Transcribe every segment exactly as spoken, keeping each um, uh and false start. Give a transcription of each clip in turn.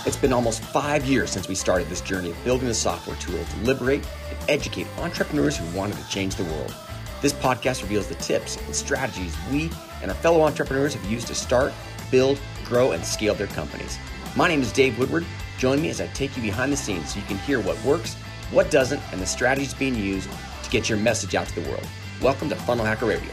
It's been almost five years since we started this journey of building a software tool to liberate and educate entrepreneurs who wanted to change the world. This podcast reveals the tips and strategies we and our fellow entrepreneurs have used to start, build, grow, and scale their companies. My name is Dave Woodward. Join me as I take you behind the scenes so you can hear what works, what doesn't, and the strategies being used to get your message out to the world. Welcome to Funnel Hacker Radio.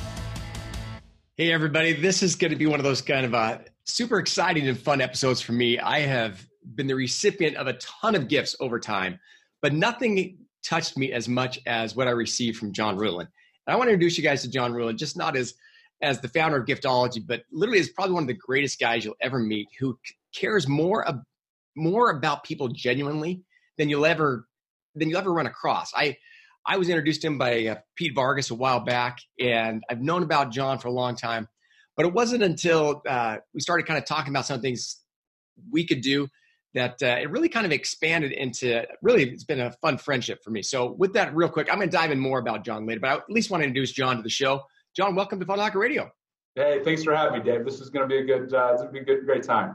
Hey, everybody. This is going to be one of those kind of uh, super exciting and fun episodes for me. I have been the recipient of a ton of gifts over time, but nothing touched me as much as what I received from John Ruhlin. And I want to introduce you guys to John Ruhlin, just not as, as the founder of Giftology, but literally is probably one of the greatest guys you'll ever meet, who cares more, ab- more about people genuinely than you'll ever than you'll ever run across. I I was introduced to him by uh, Pete Vargas a while back, and I've known about John for a long time. But it wasn't until uh, we started kind of talking about some things we could do that uh, it really kind of expanded into, really, it's been a fun friendship for me. So with that, real quick, I'm going to dive in more about John later, but I at least want to introduce John to the show. John, welcome to Funnel Hacker Radio. Hey, thanks for having me, Dave. This is going to be a good, uh, it's going to be a good, great time.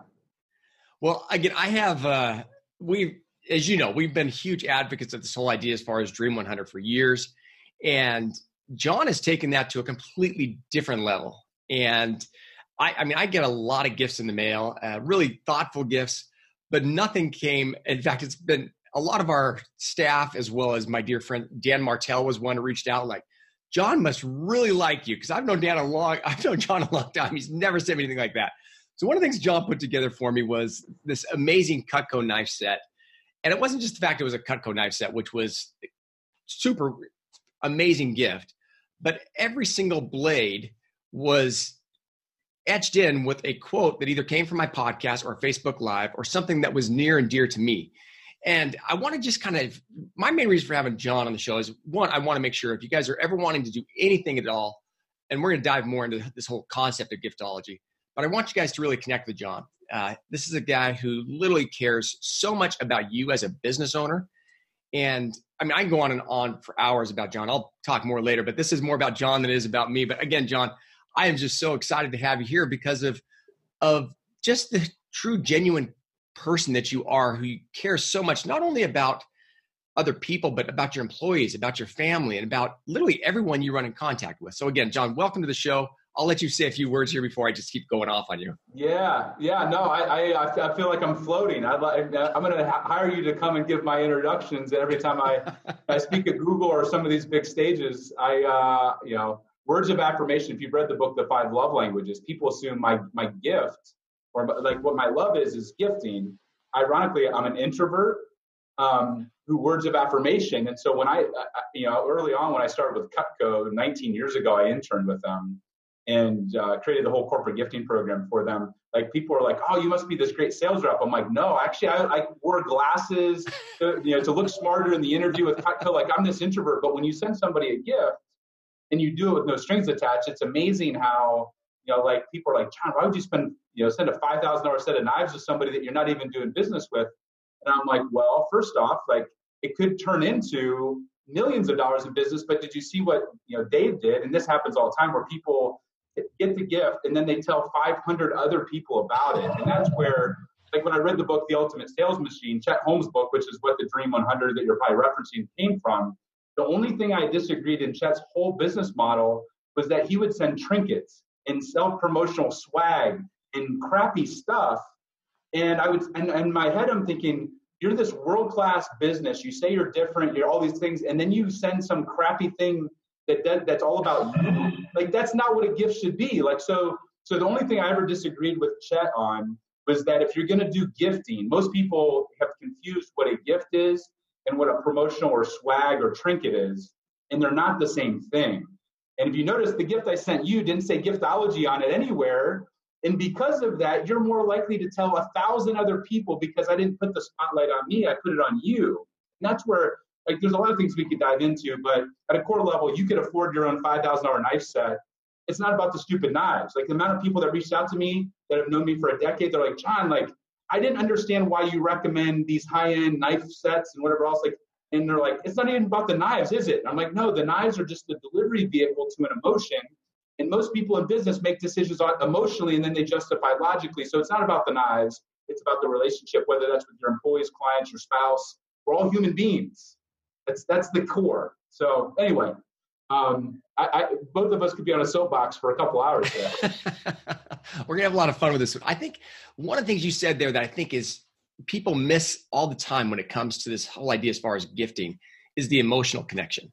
Well, again, I have, uh, we as you know, we've been huge advocates of this whole idea as far as Dream one hundred for years. And John has taken that to a completely different level. And I, I mean, I get a lot of gifts in the mail, uh, really thoughtful gifts, but nothing came. In fact, it's been a lot of our staff, as well as my dear friend Dan Martell was one who reached out like, John must really like you, because I've known Dan a long, I've known John a long time. He's never said anything like that. So one of the things John put together for me was this amazing Cutco knife set. And it wasn't just the fact it was a Cutco knife set, which was super amazing gift, but every single blade was etched in with a quote that either came from my podcast or Facebook Live or something that was near and dear to me. And I want to just kind of, my main reason for having John on the show is, one, I want to make sure if you guys are ever wanting to do anything at all, and we're going to dive more into this whole concept of giftology, but I want you guys to really connect with John. Uh, this is a guy who literally cares so much about you as a business owner. And I mean, I can go on and on for hours about John. I'll talk more later, but this is more about John than it is about me. But again, John, I am just so excited to have you here because of, of just the true, genuine person that you are, who cares so much, not only about other people, but about your employees, about your family, and about literally everyone you run in contact with. So again, John, welcome to the show. I'll let you say a few words here before I just keep going off on you. Yeah, yeah, no, I, I, I feel like I'm floating. I'd like, I'm going to hire you to come and give my introductions. And every time I, I speak at Google or some of these big stages, I, uh, you know, words of affirmation. If you've read the book, The Five Love Languages, people assume my my gift or like what my love is is gifting. Ironically, I'm an introvert um, who words of affirmation. And so when I, I, you know, early on when I started with Cutco nineteen years ago, I interned with them and uh, created the whole corporate gifting program for them. Like people were like, "Oh, you must be this great sales rep." I'm like, "No, actually, I, I wore glasses, to, you know, to look smarter in the interview with Cutco. Like I'm this introvert." But when you send somebody a gift and you do it with no strings attached, it's amazing how, you know, like people are like, "John, why would you spend, you know, send a five thousand dollars set of knives to somebody that you're not even doing business with?" And I'm like, "Well, first off, like it could turn into millions of dollars in business, but did you see what, you know, Dave did?" And this happens all the time where people get the gift and then they tell five hundred other people about it. And that's where, like when I read the book, The Ultimate Sales Machine, Chet Holmes' book, which is what the Dream one hundred that you're probably referencing came from, the only thing I disagreed in Chet's whole business model was that he would send trinkets and self-promotional swag and crappy stuff. And I would, and in my head, I'm thinking, you're this world-class business. You say you're different, you're all these things, and then you send some crappy thing that, that that's all about you. Like that's not what a gift should be. Like so, so the only thing I ever disagreed with Chet on was that if you're going to do gifting, most people have confused what a gift is and what a promotional or swag or trinket is, and they're not the same thing. And if you notice, the gift I sent you didn't say giftology on it anywhere. And because of that, you're more likely to tell a thousand other people because I didn't put the spotlight on me, I put it on you. And that's where, like, there's a lot of things we could dive into, but at a core level, you could afford your own five thousand dollars knife set. It's not about the stupid knives. Like the amount of people that reached out to me that have known me for a decade, they're like, "John, like, I didn't understand why you recommend these high-end knife sets and whatever else." Like, and they're like, "It's not even about the knives, is it?" And I'm like, "No, the knives are just the delivery vehicle to an emotion. And most people in business make decisions emotionally and then they justify logically. So it's not about the knives. It's about the relationship, whether that's with your employees, clients, your spouse. We're all human beings. That's that's the core. So anyway, um, I, I, both of us could be on a soapbox for a couple hours there. We're going to have a lot of fun with this. I think one of the things you said there that I think is people miss all the time when it comes to this whole idea as far as gifting is the emotional connection.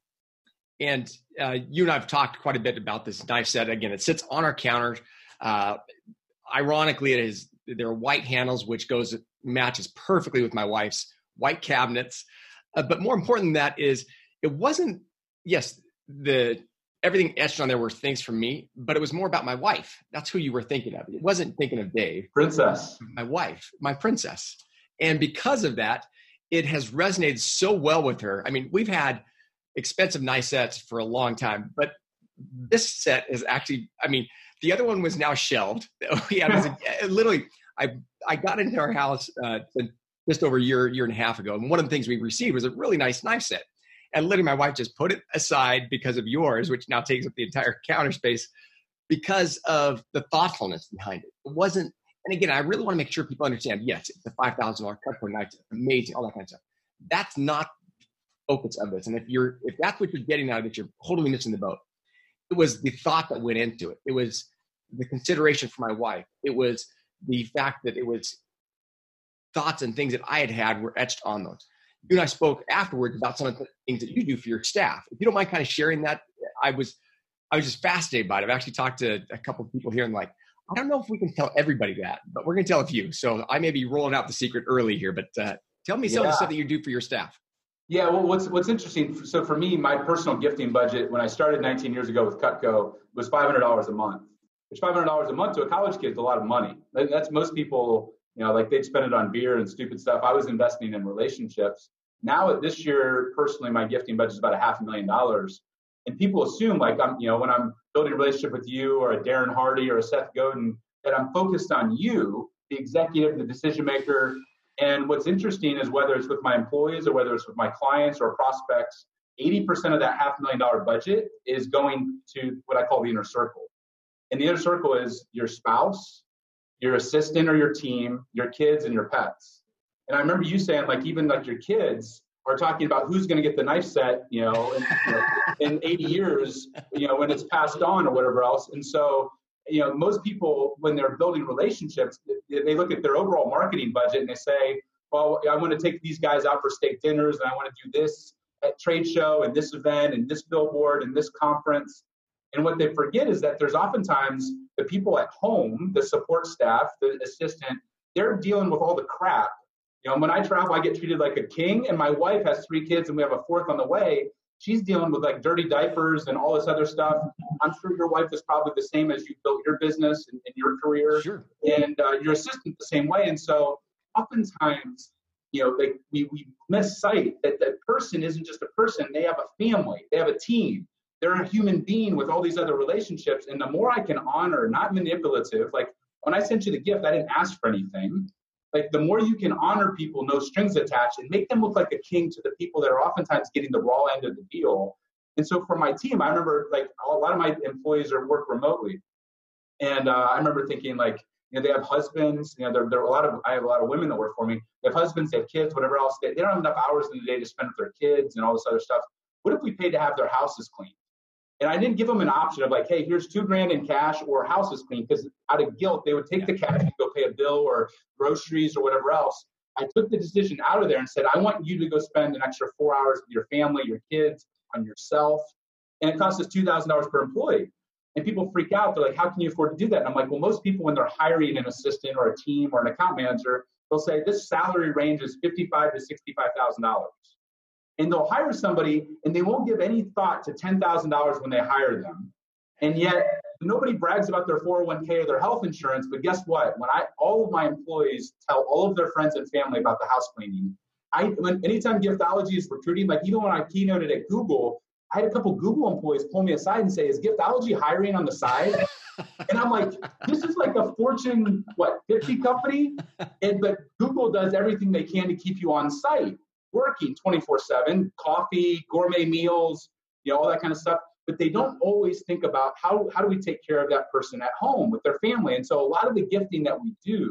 And uh, you and I have talked quite a bit about this knife set. Again, it sits on our counter. Uh, ironically, it is there are white handles, which goes matches perfectly with my wife's white cabinets. Uh, but more important than that is it wasn't, yes, the everything etched on there were things from me, but it was more about my wife. That's who you were thinking of. It wasn't thinking of Dave. Princess. My wife, my princess. And because of that, it has resonated so well with her. I mean, we've had expensive knife sets for a long time, but this set is actually, I mean, the other one was now shelved. yeah, it was a, literally, I I got into our house uh, just over a year, year and a half ago. And one of the things we received was a really nice knife set. And literally my wife just put it aside because of yours, which now takes up the entire counter space because of the thoughtfulness behind it. It wasn't, and again, I really want to make sure people understand, yes, it's a five thousand dollars Cutco knife, it's amazing, all that kind of stuff. That's not the focus of this. And if you're, if that's what you're getting out of it, you're totally missing the boat. It was the thought that went into it. It was the consideration for my wife. It was the fact that it was thoughts and things that I had had were etched on those. You and I spoke afterwards about some of the things that you do for your staff. If you don't mind kind of sharing that, I was, I was just fascinated by it. I've actually talked to a couple of people here and like, I don't know if we can tell everybody that, but we're going to tell a few. So I may be rolling out the secret early here, but uh, tell me some yeah. of the stuff that you do for your staff. Yeah, well, what's what's interesting, so for me, my personal gifting budget when I started nineteen years ago with Cutco was five hundred dollars a month, which five hundred dollars a month to a college kid is a lot of money. That's most people, you know, like they'd spend it on beer and stupid stuff. I was investing in relationships. Now, this year, personally, my gifting budget is about a half a million dollars. And people assume, like, I'm, you know, when I'm building a relationship with you or a Darren Hardy or a Seth Godin, that I'm focused on you, the executive, the decision maker. And what's interesting is whether it's with my employees or whether it's with my clients or prospects, eighty percent of that half million dollar budget is going to what I call the inner circle. And the inner circle is your spouse, your assistant or your team, your kids, and your pets. And I remember you saying, like, even like your kids are talking about who's going to get the knife set, you know, in, you know, in eighty years, you know, when it's passed on or whatever else. And so, you know, most people, when they're building relationships, they look at their overall marketing budget and they say, well, I want to take these guys out for steak dinners and I want to do this at trade show and this event and this billboard and this conference. And what they forget is that there's oftentimes the people at home, the support staff, the assistant, they're dealing with all the crap. You know, when I travel, I get treated like a king, and my wife has three kids, and we have a fourth on the way. She's dealing with like dirty diapers and all this other stuff. I'm sure your wife is probably the same as you built your business and, and your career, sure. and uh, your assistant the same way. And so, oftentimes, you know, like we we miss sight that that person isn't just a person; they have a family, they have a team, they're a human being with all these other relationships. And the more I can honor, not manipulative, like when I sent you the gift, I didn't ask for anything. Like the more you can honor people, no strings attached, and make them look like a king to the people that are oftentimes getting the raw end of the deal. And so for my team, I remember like a lot of my employees are work remotely. And uh, I remember thinking like, you know, they have husbands, you know, there, there are a lot of, I have a lot of women that work for me. They have husbands, they have kids, whatever else. They, they don't have enough hours in the day to spend with their kids and all this other stuff. What if we paid to have their houses cleaned? And I didn't give them an option of like, hey, here's two grand in cash or house is clean, because out of guilt, they would take the cash and go pay a bill or groceries or whatever else. I took the decision out of there and said, I want you to go spend an extra four hours with your family, your kids, on yourself. And it costs us two thousand dollars per employee. And people freak out. They're like, how can you afford to do that? And I'm like, well, most people, when they're hiring an assistant or a team or an account manager, they'll say this salary range is fifty-five thousand to sixty-five thousand dollars. And they'll hire somebody and they won't give any thought to ten thousand dollars when they hire them. And yet nobody brags about their four oh one k or their health insurance. But guess what? When I, all of my employees tell all of their friends and family about the house cleaning, I, when, anytime Giftology is recruiting, like even when I keynoted at Google, I had a couple Google employees pull me aside and say, is Giftology hiring on the side? And I'm like, this is like a Fortune, what, fifty company? And but Google does everything they can to keep you on site, working twenty-four seven, coffee, gourmet meals, you know, all that kind of stuff. But they don't always think about how, how do we take care of that person at home with their family. And so a lot of the gifting that we do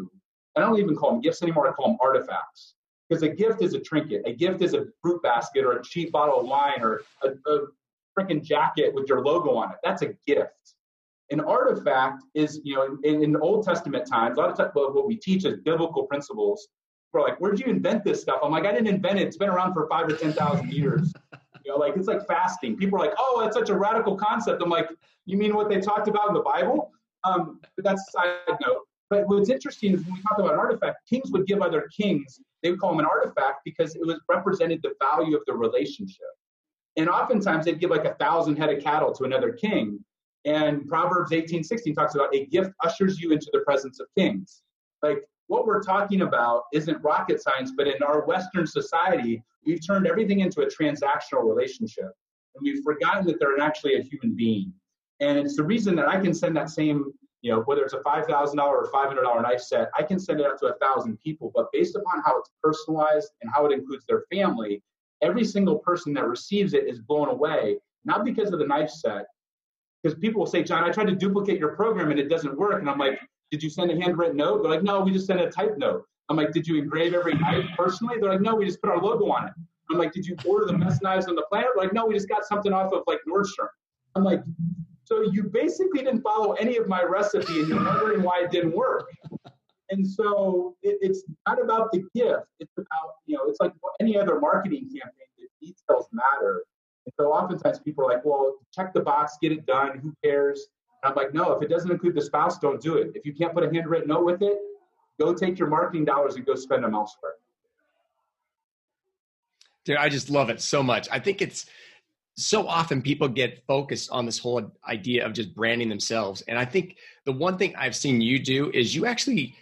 I don't even call them gifts anymore. I call them artifacts. Because a gift is a trinket. A gift is a fruit basket or a cheap bottle of wine or a, a freaking jacket with your logo on it. That's a gift. An artifact is, you know, in, in Old Testament times, a lot of times what we teach is biblical principles. We're like, where'd you invent this stuff? I'm like, I didn't invent it. It's been around for five or ten thousand years. You know, like it's like fasting. People are like, oh, that's such a radical concept. I'm like, you mean what they talked about in the Bible? Um, but that's a side note. But what's interesting is when we talk about an artifact, kings would give other kings, they would call them an artifact because it was represented the value of the relationship. And oftentimes they'd give like a thousand head of cattle to another king. And Proverbs eighteen sixteen talks about a gift ushers you into the presence of kings. Like what we're talking about isn't rocket science, but in our Western society, we've turned everything into a transactional relationship. And we've forgotten that they're actually a human being. And it's the reason that I can send that same, you know, whether it's a five thousand dollars or five hundred dollars knife set, I can send it out to a thousand people. But based upon how it's personalized and how it includes their family, every single person that receives it is blown away, not because of the knife set. Because people will say, John, I tried to duplicate your program and it doesn't work. And I'm like, did you send a handwritten note? They're like, no, we just sent a typed note. I'm like, did you engrave every knife personally? They're like, no, we just put our logo on it. I'm like, did you order the best knives on the planet? They're like, no, we just got something off of like Nordstrom. I'm like, so you basically didn't follow any of my recipe and you're wondering why it didn't work. And so it, it's not about the gift. It's about, you know, it's like any other marketing campaign. The details matter. And so oftentimes people are like, well, check the box, get it done. Who cares? And I'm like, no, if it doesn't include the spouse, don't do it. If you can't put a handwritten note with it, go take your marketing dollars and go spend them elsewhere. Dude, I just love it so much. I think it's so often people get focused on this whole idea of just branding themselves. And I think the one thing I've seen you do is you actually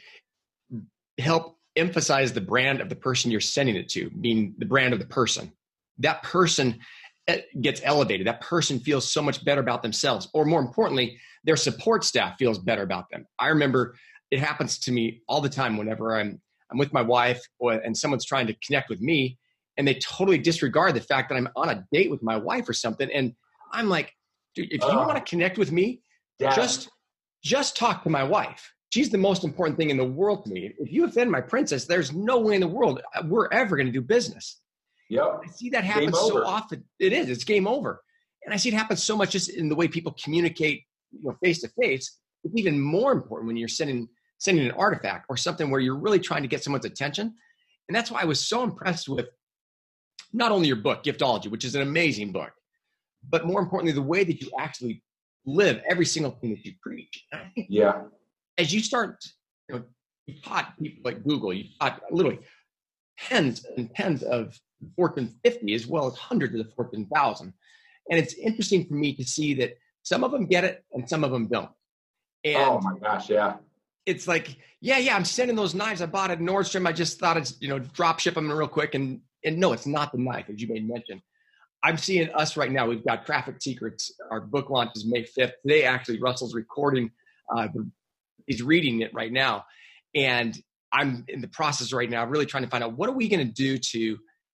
help emphasize the brand of the person you're sending it to, being the brand of the person. That person gets elevated. That person feels so much better about themselves, or more importantly, their support staff feels better about them. I remember it happens to me all the time whenever I'm I'm with my wife or, and someone's trying to connect with me, and they totally disregard the fact that I'm on a date with my wife or something. And I'm like, dude, if you uh, want to connect with me, yeah. just just talk to my wife. She's the most important thing in the world to me. If you offend my princess, there's no way in the world we're ever going to do business. Yep. I see that happen so often. It is. It's game over. And I see it happen so much just in the way people communicate, you know, face to face. It's even more important when you're sending sending an artifact or something where you're really trying to get someone's attention. And that's why I was so impressed with not only your book, Giftology, which is an amazing book, but more importantly, the way that you actually live every single thing that you preach. And I think yeah. As you start, you know, you taught people like Google, you taught literally tens and tens of Fortune fifty as well as hundreds of the Fortune one thousand. And it's interesting for me to see that some of them get it and some of them don't. And oh my gosh, yeah. It's like, yeah, yeah, I'm sending those knives I bought at Nordstrom. I just thought it's, you know, drop ship them real quick. And and no, it's not the knife, as you made mention. I'm seeing us right now. We've got Traffic Secrets. Our book launch is May fifth. Today, actually, Russell's recording. Uh, the, he's reading it right now. And I'm in the process right now, really trying to find out what are we going to do to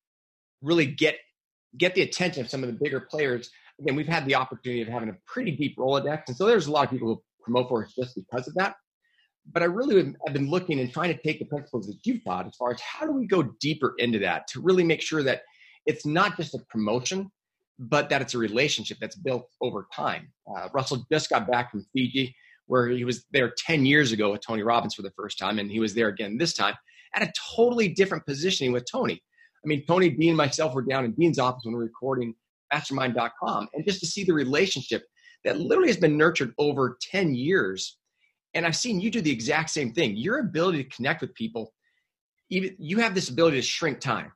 really get get the attention of some of the bigger players. Again, we've had the opportunity of having a pretty deep Rolodex. And so there's a lot of people who promote for us just because of that. But I really have been looking and trying to take the principles that you've taught as far as how do we go deeper into that to really make sure that it's not just a promotion, but that it's a relationship that's built over time. Uh, Russell just got back from Fiji, where he was there ten years ago with Tony Robbins for the first time, and he was there again this time at a totally different positioning with Tony. I mean, Tony, Dean, and myself were down in Dean's office when we were recording mastermind dot com, and just to see the relationship that literally has been nurtured over ten years. And I've seen you do the exact same thing. Your ability to connect with people, even you have this ability to shrink time.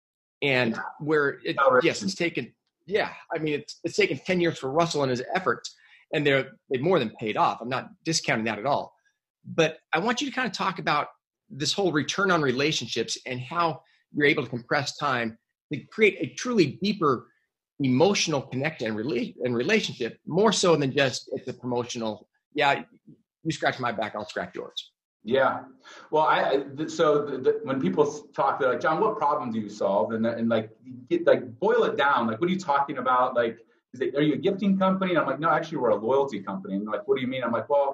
And where, it, yes, it's taken, yeah, I mean, it's it's taken ten years for Russell and his efforts, and they're, they've more than paid off. I'm not discounting that at all. But I want you to kind of talk about this whole return on relationships and how you're able to compress time to create a truly deeper emotional connection and, rela- and relationship, more so than just it's a promotional, yeah, you scratch my back, I'll scratch yours. Yeah. Well, I, so the, the, when people talk, they're like, John, what problem do you solve? And, and like, get, like boil it down. Like, what are you talking about? Like, is it, are you a gifting company? And I'm like, no, actually we're a loyalty company. And they're like, what do you mean? I'm like, well,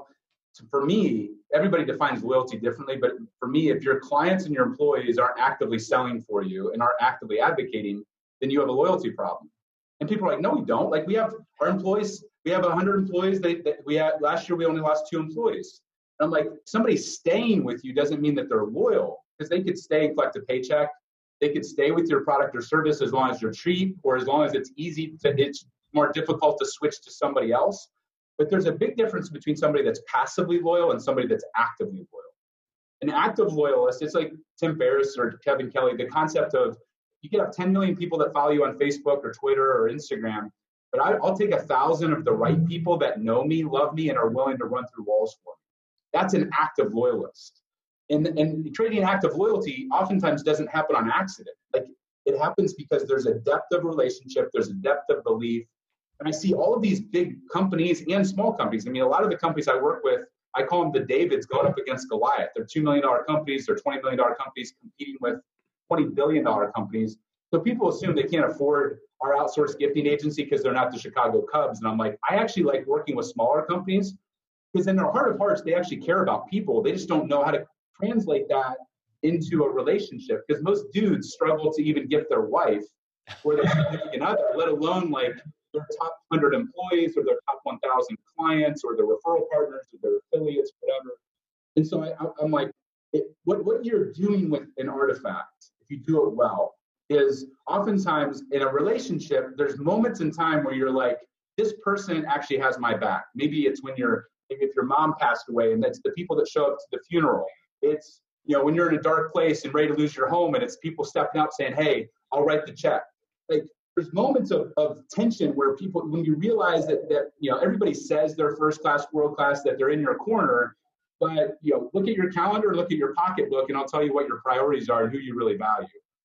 for me, everybody defines loyalty differently, but for me, if your clients and your employees aren't actively selling for you and aren't actively advocating, then you have a loyalty problem. And people are like, no, we don't. Like we have our employees, we have one hundred employees. They, they we had last year, we only lost two employees. And I'm like, somebody staying with you doesn't mean that they're loyal, because they could stay and collect a paycheck. They could stay with your product or service as long as you're cheap, or as long as it's easy to, it's more difficult to switch to somebody else. But there's a big difference between somebody that's passively loyal and somebody that's actively loyal. An active loyalist, it's like Tim Ferriss or Kevin Kelly, the concept of you can have ten million people that follow you on Facebook or Twitter or Instagram, but I, I'll take a thousand of the right people that know me, love me, and are willing to run through walls for me. That's an active loyalist. And, and trading active loyalty oftentimes doesn't happen on accident. Like it happens because there's a depth of relationship, there's a depth of belief. And I see all of these big companies and small companies. I mean, a lot of the companies I work with, I call them the Davids going up against Goliath. They're two million dollars companies, they're twenty million dollars companies competing with twenty billion dollars companies. So people assume they can't afford our outsourced gifting agency because they're not the Chicago Cubs. And I'm like, I actually like working with smaller companies because in their heart of hearts, they actually care about people. They just don't know how to translate that into a relationship, because most dudes struggle to even gift their wife or their significant other, let alone like their top one hundred employees or their top one thousand clients or their referral partners or their affiliates, whatever. And so I, I'm like, it, what, what you're doing with an artifact, if you do it well, is oftentimes in a relationship, there's moments in time where you're like, this person actually has my back. Maybe it's when you're, maybe if your mom passed away and that's the people that show up to the funeral. It's, you know, when you're in a dark place and ready to lose your home and it's people stepping up saying, hey, I'll write the check. Like there's moments of, of tension where people, when you realize that, that, you know, everybody says they're first class, world class, that they're in your corner, but, you know, look at your calendar, look at your pocketbook, and I'll tell you what your priorities are and who you really value.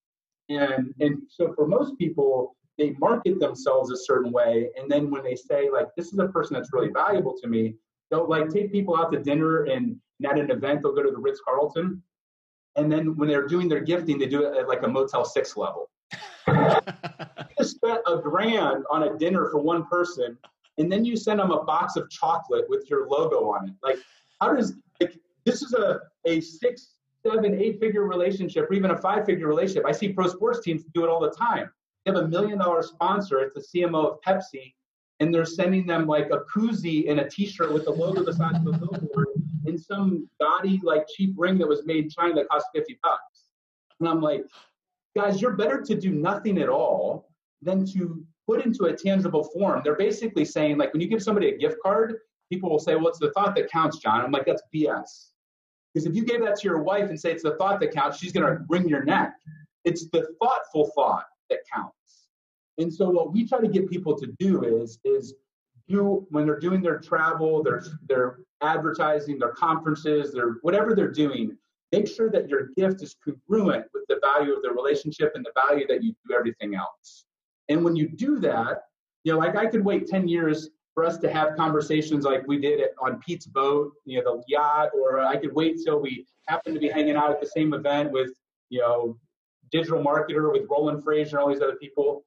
And, and so for most people, they market themselves a certain way. And then when they say like, this is a person that's really valuable to me, they'll like take people out to dinner and, and at an event, they'll go to the Ritz-Carlton. And then when they're doing their gifting, they do it at like a Motel six level. You just spent a grand on a dinner for one person, and then you send them a box of chocolate with your logo on it. Like, how does, like, this is a, a six, seven, eight figure relationship, or even a five figure relationship. I see pro sports teams do it all the time. They have a million dollar sponsor. It's the C M O of Pepsi. And they're sending them like a koozie and a t-shirt with the logo the size of a billboard in some gaudy, like cheap ring that was made in China that cost fifty bucks. And I'm like, guys, you're better to do nothing at all than to put into a tangible form. They're basically saying, like, when you give somebody a gift card, people will say, well, it's the thought that counts, John. I'm like, that's B S. Because if you gave that to your wife and say it's the thought that counts, she's going to wring your neck. It's the thoughtful thought that counts. And so what we try to get people to do is, is do when they're doing their travel, their, their advertising, their conferences, their whatever they're doing, make sure that your gift is congruent with the value of the relationship and the value that you do everything else. And when you do that, you know, like I could wait ten years for us to have conversations like we did on Pete's boat, you know, the yacht, or I could wait till we happen to be hanging out at the same event with, you know, digital marketer with Roland Frazier and all these other people.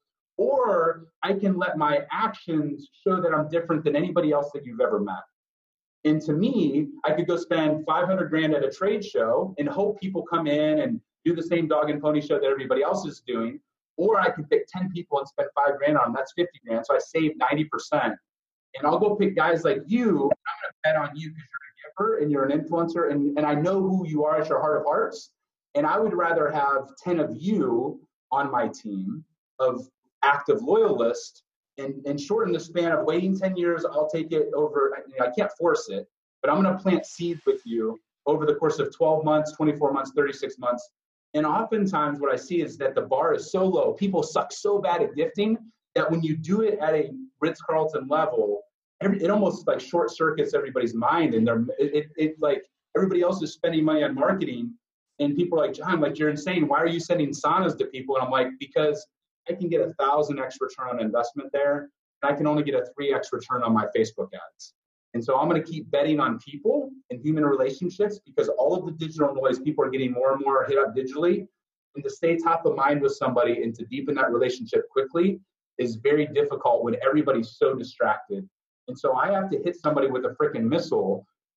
Or I can let my actions show that I'm different than anybody else that you've ever met. And to me, I could go spend five hundred grand at a trade show and hope people come in and do the same dog and pony show that everybody else is doing. Or I could pick ten people and spend five grand on them. That's fifty grand. So I save ninety percent. And I'll go pick guys like you. I'm going to bet on you because you're a giver and you're an influencer. And, and I know who you are at your heart of hearts. And I would rather have ten of you on my team of active loyalists and, and shorten the span of waiting ten years. I'll take it over. You know, I can't force it, but I'm going to plant seeds with you over the course of twelve months, twenty-four months, thirty-six months. And oftentimes what I see is that the bar is so low. People suck so bad at gifting that when you do it at a Ritz-Carlton level, every, it almost like short circuits everybody's mind. And they're, it, it, it like everybody else is spending money on marketing. And people are like, John, like, you're insane. Why are you sending saunas to people? And I'm like, because I can get a thousand X return on investment there. And I can only get a three X return on my Facebook ads. And so I'm going to keep betting on people and human relationships because all of the digital noise, people are getting more and more hit up digitally. And to stay top of mind with somebody and to deepen that relationship quickly is very difficult when everybody's so distracted. And so I have to hit somebody with a freaking missile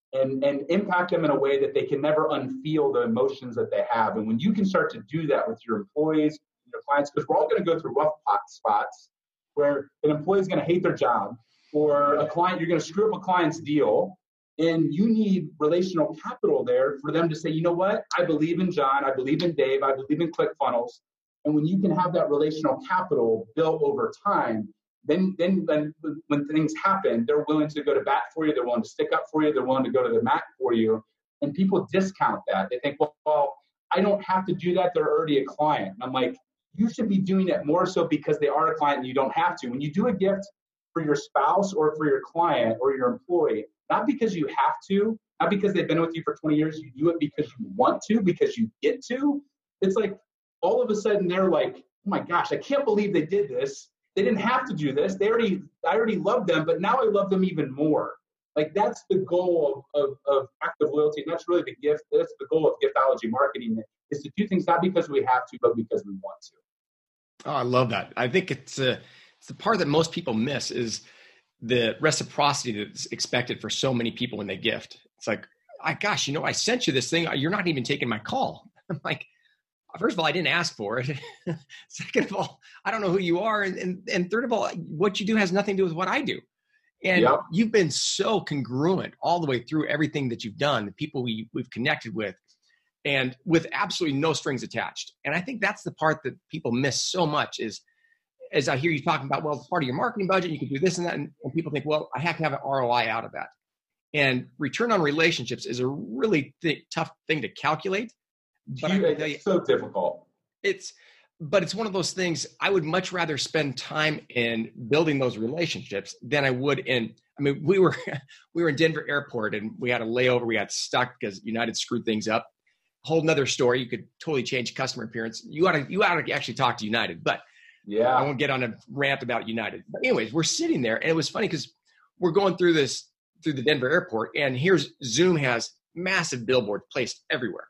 and, and impact them in a way that they can never unfeel the emotions that they have. And when you can start to do that with your employees, your clients, because we're all going to go through rough spots where an employee is going to hate their job, or a client, you're going to screw up a client's deal, and you need relational capital there for them to say, you know what, I believe in John, I believe in Dave, I believe in ClickFunnels. And when you can have that relational capital built over time, then, then, then when things happen, they're willing to go to bat for you, they're willing to stick up for you, they're willing to go to the mat for you. And people discount that. They think, well, well I don't have to do that, they're already a client. And I'm like, you should be doing it more so because they are a client and you don't have to. When you do a gift for your spouse or for your client or your employee, not because you have to, not because they've been with you for twenty years, you do it because you want to, because you get to. It's like all of a sudden they're like, oh my gosh, I can't believe they did this. They didn't have to do this. They already, I already loved them, but now I love them even more. Like that's the goal of, of, of active loyalty. And that's really the gift. That's the goal of giftology marketing, is to do things not because we have to, but because we want to. Oh, I love that. I think it's a, it's the part that most people miss is the reciprocity that's expected for so many people when they gift. It's like, I, gosh, you know, I sent you this thing. You're not even taking my call. I'm like, first of all, I didn't ask for it. Second of all, I don't know who you are. And, and, and third of all, what you do has nothing to do with what I do. And yep. You've been so congruent all the way through everything that you've done, the people we, we've connected with, and with absolutely no strings attached. And I think that's the part that people miss so much is, as I hear you talking about, well, it's part of your marketing budget, you can do this and that. And, and people think, well, I have to have an R O I out of that. And return on relationships is a really th- tough thing to calculate. But you, it's you, so difficult. It's, but it's one of those things. I would much rather spend time in building those relationships than I would in. I mean, we were we were in Denver Airport and we had a layover. We got stuck because United screwed things up. Whole nother story. You could totally change customer appearance. You ought to you ought to actually talk to United, but yeah, I won't get on a rant about United. But anyways, we're sitting there, and it was funny because we're going through this through the Denver Airport, and here's Zoom has massive billboards placed everywhere.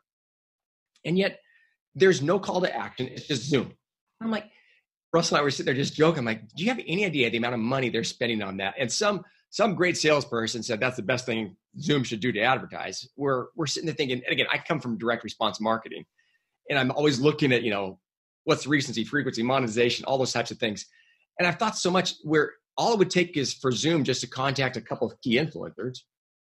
And yet there's no call to action. It's just Zoom. I'm like, Russell and I were sitting there just joking. I'm like, do you have any idea the amount of money they're spending on that? And some some great salesperson said that's the best thing Zoom should do to advertise. We're we're sitting there thinking, and again, I come from direct response marketing, and I'm always looking at, you know, what's the recency, frequency, monetization, all those types of things. And I've thought so much where all it would take is for Zoom just to contact a couple of key influencers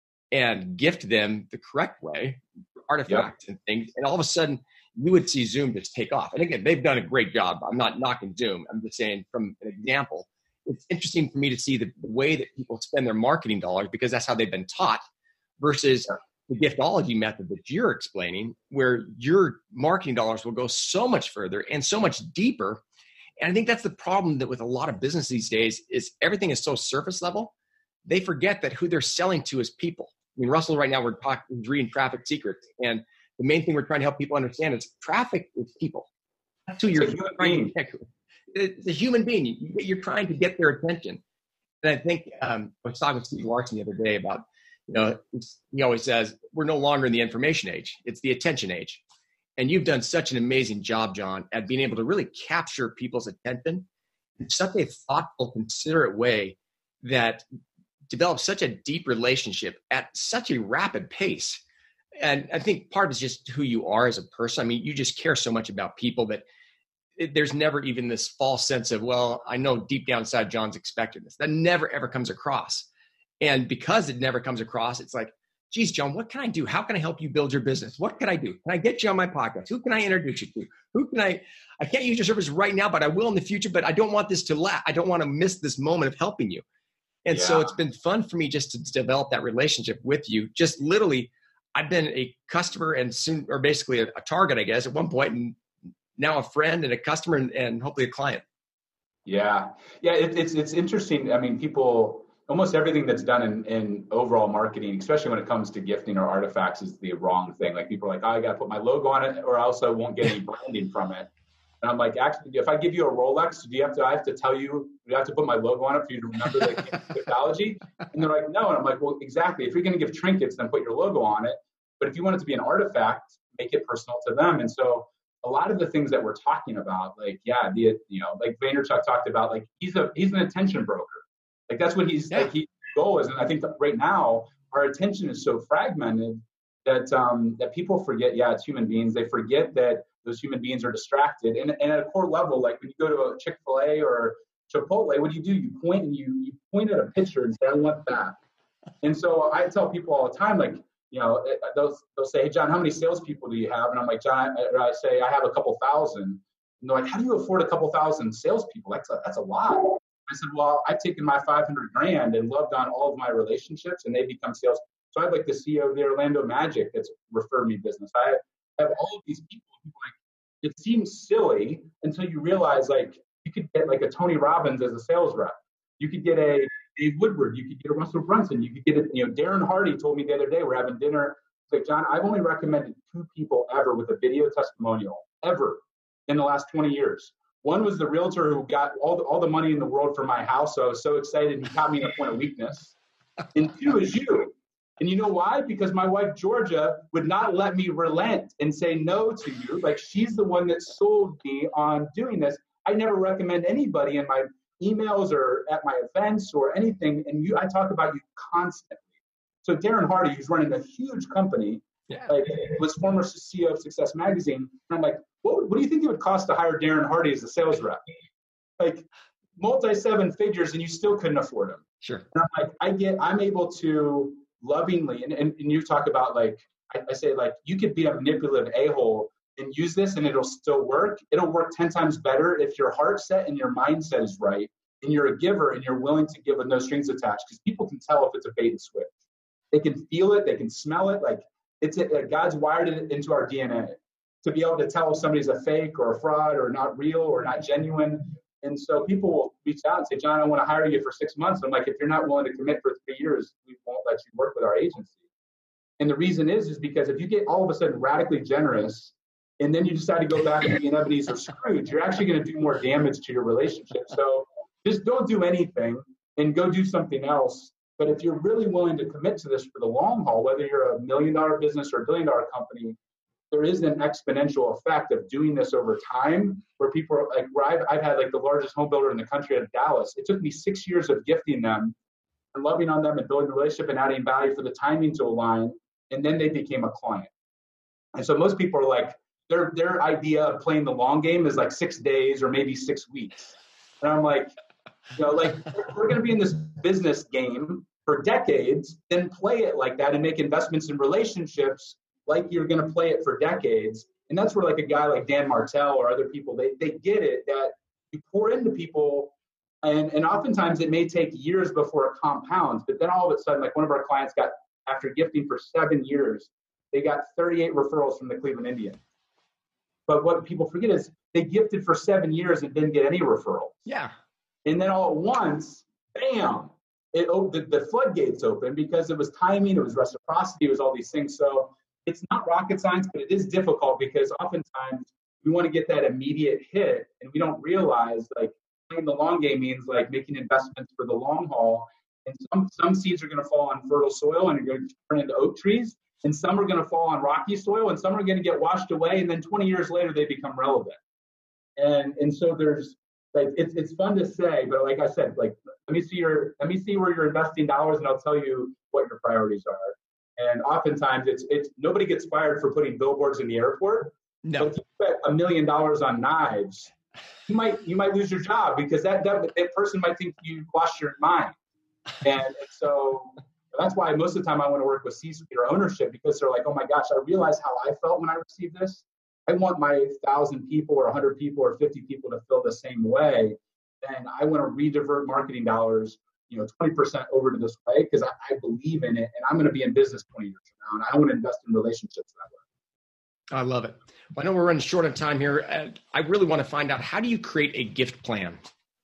and gift them the correct way, artifacts yep. and things. And all of a sudden you would see Zoom just take off. And again, they've done a great job. I'm not knocking Zoom. I'm just saying from an example, it's interesting for me to see the, the way that people spend their marketing dollars because that's how they've been taught versus the giftology method that you're explaining, where your marketing dollars will go so much further and so much deeper. And I think that's the problem that with a lot of business these days is everything is so surface level. They forget that who they're selling to is people. I mean, Russell, right now we're talking, reading Traffic Secrets. And the main thing we're trying to help people understand is traffic is people. That's who you're trying to get. It's a human being. You're trying to get their attention. And I think um, I was talking with Steve Larson the other day about, you know, he always says, we're no longer in the information age. It's the attention age. And you've done such an amazing job, John, at being able to really capture people's attention in such a thoughtful, considerate way that develops such a deep relationship at such a rapid pace. And I think part of it is just who you are as a person. I mean, you just care so much about people that it, there's never even this false sense of, well, I know deep down inside John's expecting this. That never, ever comes across. And because it never comes across, it's like, geez, John, what can I do? How can I help you build your business? What can I do? Can I get you on my podcast? Who can I introduce you to? Who can I, I can't use your service right now, but I will in the future, but I don't want this to last. I don't want to miss this moment of helping you. And yeah. So it's been fun for me just to develop that relationship with you. Just literally, I've been a customer and soon, or basically a, a target, I guess, at one point, and now a friend and a customer and, and hopefully a client. Yeah. Yeah. It, it's, it's interesting. I mean, people, almost everything that's done in, in overall marketing, especially when it comes to gifting or artifacts, is the wrong thing. Like people are like, oh, I got to put my logo on it or else I won't get any branding from it. And I'm like, actually, if I give you a Rolex, do you have to, I have to tell you, do you have to put my logo on it for you to remember the giftology? And they're like, no. And I'm like, well, exactly. If you're going to give trinkets, then put your logo on it. But if you want it to be an artifact, make it personal to them. And so a lot of the things that we're talking about, like, yeah, the, you know, like Vaynerchuk talked about, like he's a, he's an attention broker. Like that's what he's, yeah. like his goal is. And I think that right now our attention is so fragmented that um, that people forget, yeah, it's human beings. They forget that those human beings are distracted. And, and at a core level, like when you go to a Chick-fil-A or Chipotle, what do you do? You point and you, you point at a picture and say, I want that. And so I tell people all the time, like, you know, they'll, they'll say, hey, John, how many salespeople do you have? And I'm like, John, I, I say, I have a couple thousand. And they're like, how do you afford a couple thousand salespeople? That's a, that's a lot. I said, well, I've taken my five hundred grand and loved on all of my relationships, and they become sales. So I have like the C E O of the Orlando Magic that's referred me business. I have all of these people. People like, it seems silly until you realize, like, you could get like a Tony Robbins as a sales rep. You could get a Dave Woodward. You could get a Russell Brunson. You could get a, you know, Darren Hardy told me the other day, we're having dinner. He's like, John, I've only recommended two people ever with a video testimonial, ever, in the last twenty years. One was the realtor who got all the, all the money in the world for my house. So I was so excited. He caught me in a point of weakness. And two is you. And you know why? Because my wife, Georgia, would not let me relent and say no to you. Like, she's the one that sold me on doing this. I never recommend anybody in my emails or at my events or anything. And you, I talk about you constantly. So Darren Hardy, who's running a huge company, yeah. like, was former C E O of Success Magazine. And I'm like, what, what do you think it would cost to hire Darren Hardy as a sales rep? Like, multi seven figures, and you still couldn't afford him. Sure. And I'm like, I get, I'm able to lovingly, and, and, and you talk about, like, I, I say, like, you could be a manipulative a-hole and use this and it'll still work. It'll work ten times better if your heart set and your mindset is right, and you're a giver and you're willing to give with no strings attached, because people can tell if it's a bait and switch. They can feel it. They can smell it. Like, it's a, God's wired it into our D N A to be able to tell if somebody's a fake or a fraud or not real or not genuine. And so people will reach out and say, John, I want to hire you for six months. I'm like, if you're not willing to commit for three years, we won't let you work with our agency. And the reason is, is because if you get all of a sudden radically generous and then you decide to go back and be an Ebenezer Scrooge, you're actually going to do more damage to your relationship. So just don't do anything and go do something else. But if you're really willing to commit to this for the long haul, whether you're a million dollar business or a billion dollar company, there is an exponential effect of doing this over time, where people are like, where I've, I've had like the largest home builder in the country out of Dallas. It took me six years of gifting them and loving on them and building the relationship and adding value for the timing to align. And then they became a client. And so most people are like, their, their idea of playing the long game is like six days or maybe six weeks. And I'm like, you know, like, we're going to be in this business game for decades, then play it like that and make investments in relationships like you're going to play it for decades. And that's where, like, a guy like Dan Martell or other people, they they get it, that you pour into people, and, and oftentimes it may take years before it compounds. But then all of a sudden, like, one of our clients got, after gifting for seven years, they got thirty-eight referrals from the Cleveland Indians. But what people forget is they gifted for seven years and didn't get any referrals. Yeah. And then all at once, bam, it the, the floodgates open, because it was timing, it was reciprocity, it was all these things. So it's not rocket science, but it is difficult, because oftentimes we want to get that immediate hit, and we don't realize, like, playing the long game means, like, making investments for the long haul. And some some seeds are going to fall on fertile soil and are going to turn into oak trees, and some are going to fall on rocky soil, and some are going to get washed away, and then twenty years later they become relevant. And and so there's, like, it's it's fun to say, but like I said, like, let me see your let me see where you're investing dollars, and I'll tell you what your priorities are. And oftentimes it's it's nobody gets fired for putting billboards in the airport. No. But if you bet a million dollars on knives, you might you might lose your job, because that that, that person might think you lost your mind. And, and so that's why most of the time I want to work with C-suite or ownership, because they're like, oh my gosh, I realize how I felt when I received this. I want my thousand people or a hundred people or fifty people to feel the same way. And I want to redivert marketing dollars, you know, twenty percent over to this way, because I, I believe in it, and I'm going to be in business twenty years from now, and I want to invest in relationships that way. I love it. Well, I know we're running short on time here. And I really want to find out, how do you create a gift plan?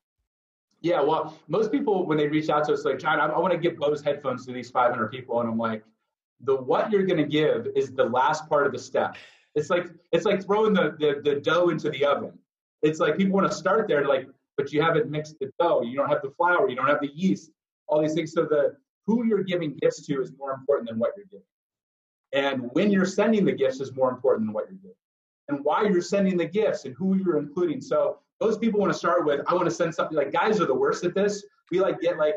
Yeah, well, most people, when they reach out to us, like, John, I, I want to give Bose headphones to these five hundred people. And I'm like, the what you're going to give is the last part of the step. It's like it's like throwing the, the, the dough into the oven. It's like people want to start there, like, but you haven't mixed the dough. You don't have the flour. You don't have the yeast, all these things. So the who you're giving gifts to is more important than what you're giving. And when you're sending the gifts is more important than what you're giving. And why you're sending the gifts and who you're including. So those people want to start with, I want to send something. Like, guys are the worst at this. We like get like,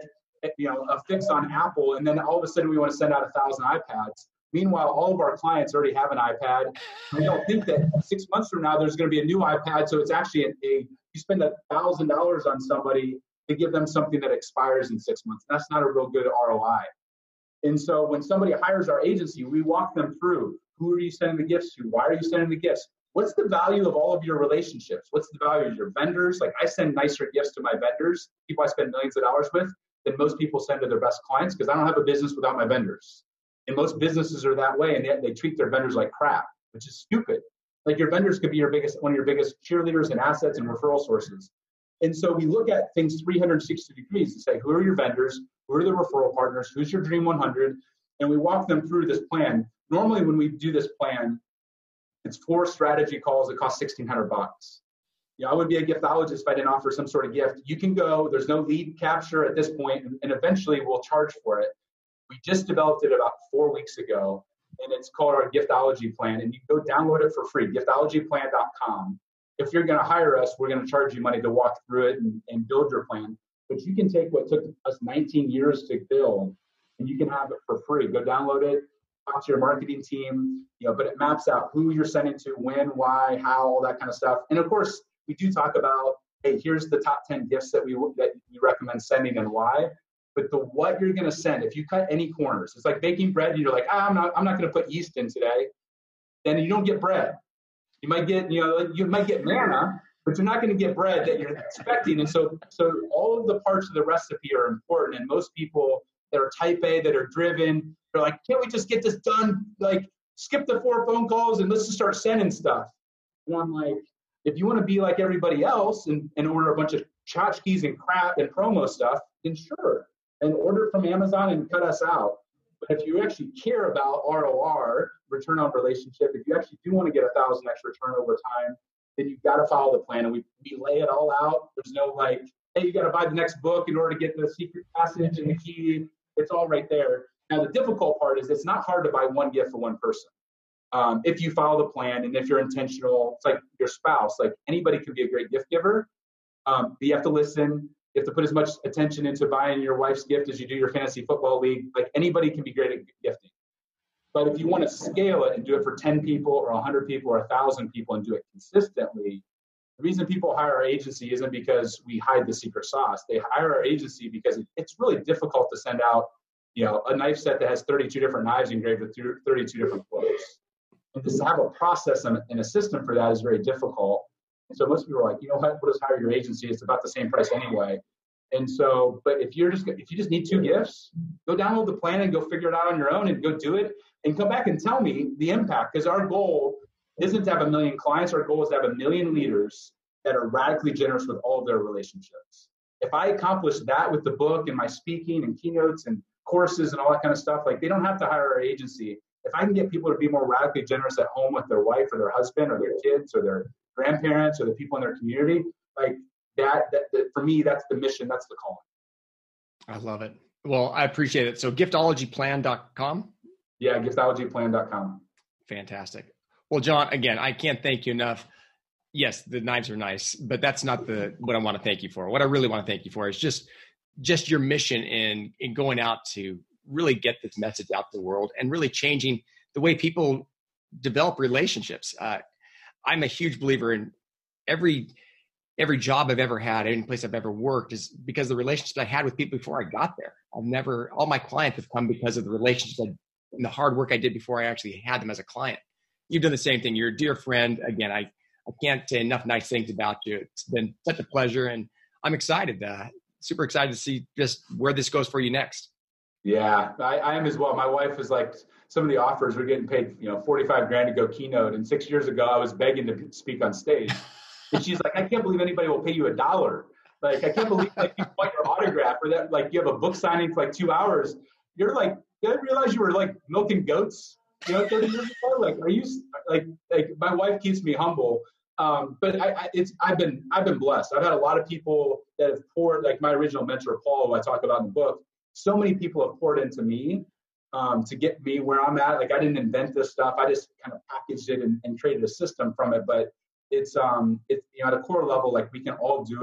you know, a fix on Apple, and then all of a sudden we want to send out a thousand iPads. Meanwhile, all of our clients already have an iPad. We don't think that six months from now there's going to be a new iPad. So it's actually a, a you spend a thousand dollars on somebody to give them something that expires in six months. That's not a real good R O I. And so when somebody hires our agency, we walk them through, who are you sending the gifts to? Why are you sending the gifts? What's the value of all of your relationships? What's the value of your vendors? Like, I send nicer gifts to my vendors, people I spend millions of dollars with, than most people send to their best clients, because I don't have a business without my vendors. And most businesses are that way, and they, they treat their vendors like crap, which is stupid. Like, your vendors could be your biggest, one of your biggest cheerleaders and assets and referral sources. And so we look at things three hundred sixty degrees and say, who are your vendors? Who are the referral partners? Who's your Dream one hundred? And we walk them through this plan. Normally, when we do this plan, it's four strategy calls that cost sixteen hundred bucks. You know, I would be a giftologist if I didn't offer some sort of gift. You can go, there's no lead capture at this point, and, and eventually we'll charge for it. We just developed it about four weeks ago, and it's called our Giftology Plan, and you can go download it for free, giftology plan dot com. If you're going to hire us, we're going to charge you money to walk through it and, and build your plan. But you can take what took us nineteen years to build, and you can have it for free. Go download it, talk to your marketing team, you know, but it maps out who you're sending to, when, why, how, all that kind of stuff. And of course, we do talk about, hey, here's the top ten gifts that we that we recommend sending and why. But the what you're going to send, if you cut any corners, it's like baking bread and you're like, ah, I'm not, I'm not going to put yeast in today. Then you don't get bread. You might get, you know, you might get manna, but you're not going to get bread that you're expecting. And so, so all of the parts of the recipe are important. And most people that are type A, that are driven, they're like, can't we just get this done? Like, skip the four phone calls and let's just start sending stuff. And I'm like, if you want to be like everybody else and, and order a bunch of tchotchkes and crap and promo stuff, then sure. And order from Amazon and cut us out. But if you actually care about R O R, return on relationship, if you actually do want to get a thousand extra return over time, then you've got to follow the plan. And we, we lay it all out. There's no like, hey, you got to buy the next book in order to get the secret passage and the key. It's all right there. Now, the difficult part is it's not hard to buy one gift for one person. Um, if you follow the plan and if you're intentional, it's like your spouse, like anybody can be a great gift giver. Um, but you have to listen. You have to put as much attention into buying your wife's gift as you do your fantasy football league. Like, anybody can be great at gifting. But if you want to scale it and do it for ten people or one hundred people or one thousand people and do it consistently, the reason people hire our agency isn't because we hide the secret sauce. They hire our agency because it's really difficult to send out, you know, a knife set that has thirty-two different knives engraved with thirty-two different quotes. And to have a process and a system for that is very difficult. And so most people are like, you know what, we'll just hire your agency. It's about the same price anyway. And so, but if you're just, if you just need two gifts, go download the plan and go figure it out on your own and go do it and come back and tell me the impact. Because our goal isn't to have a million clients. Our goal is to have a million leaders that are radically generous with all of their relationships. If I accomplish that with the book and my speaking and keynotes and courses and all that kind of stuff, like, they don't have to hire our agency. If I can get people to be more radically generous at home with their wife or their husband or their kids or their grandparents or the people in their community, like that, that, that for me, that's the mission. That's the calling. I love it. Well, I appreciate it. So giftology plan dot com? Yeah, giftology plan dot com. Fantastic. Well, John, again, I can't thank you enough. Yes, the knives are nice, but that's not the what I want to thank you for. What I really want to thank you for is just just your mission in, in going out to really get this message out to the world and really changing the way people develop relationships. Uh, I'm a huge believer in every every job I've ever had, any place I've ever worked, is because the relationships I had with people before I got there. I've never, all my clients have come because of the relationships I, and the hard work I did before I actually had them as a client. You've done the same thing. You're a dear friend. Again, I, I can't say enough nice things about you. It's been such a pleasure, and I'm excited, uh, super excited to see just where this goes for you next. Yeah, I, I am as well. My wife is like, some of the offers we're getting paid, you know, forty-five grand to go keynote. And six years ago, I was begging to speak on stage. And she's like, I can't believe anybody will pay you a dollar. Like, I can't believe like you want your autograph or that, like you have a book signing for like two hours. You're like, you didn't realize you were like milking goats, you know, thirty years ago? Like, are you like, like my wife keeps me humble. Um, but I, I, it's, I've been, I've been blessed. I've had a lot of people that have poured, like my original mentor, Paul, who I talk about in the book. So many people have poured into me um, to get me where I'm at. Like, I didn't invent this stuff. I just kind of packaged it and, and created a system from it. But it's, um, it's, you know, at a core level, like we can all do it.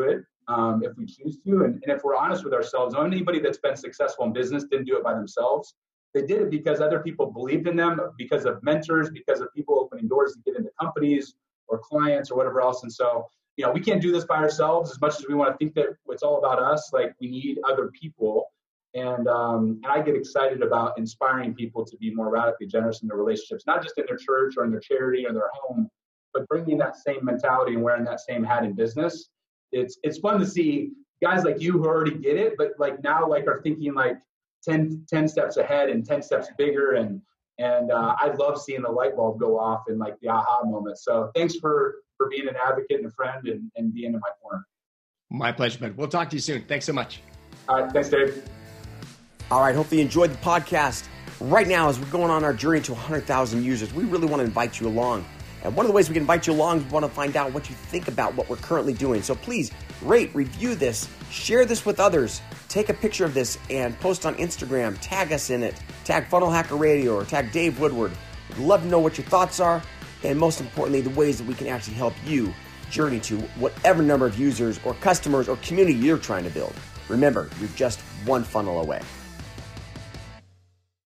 um, if we choose to. And, and if we're honest with ourselves, anybody that's been successful in business didn't do it by themselves. They did it because other people believed in them, because of mentors, because of people opening doors to get into companies or clients or whatever else. And so, you know, we can't do this by ourselves as much as we want to think that it's all about us. Like, we need other people. And um, and I get excited about inspiring people to be more radically generous in their relationships, not just in their church or in their charity or their home, but bringing that same mentality and wearing that same hat in business. It's it's fun to see guys like you who already get it, but like now like are thinking like ten, ten steps ahead and ten steps bigger. And and uh, I love seeing the light bulb go off and like the aha moment. So thanks for for being an advocate and a friend and, and being in my corner. My pleasure, man. We'll talk to you soon. Thanks so much. All right. Thanks, Dave. All right, hopefully you enjoyed the podcast. Right now, as we're going on our journey to one hundred thousand users, we really want to invite you along. And one of the ways we can invite you along is we want to find out what you think about what we're currently doing. So please rate, review this, share this with others, take a picture of this and post on Instagram, tag us in it, tag Funnel Hacker Radio or tag Dave Woodward. We'd love to know what your thoughts are, and most importantly, the ways that we can actually help you journey to whatever number of users or customers or community you're trying to build. Remember, you're just one funnel away.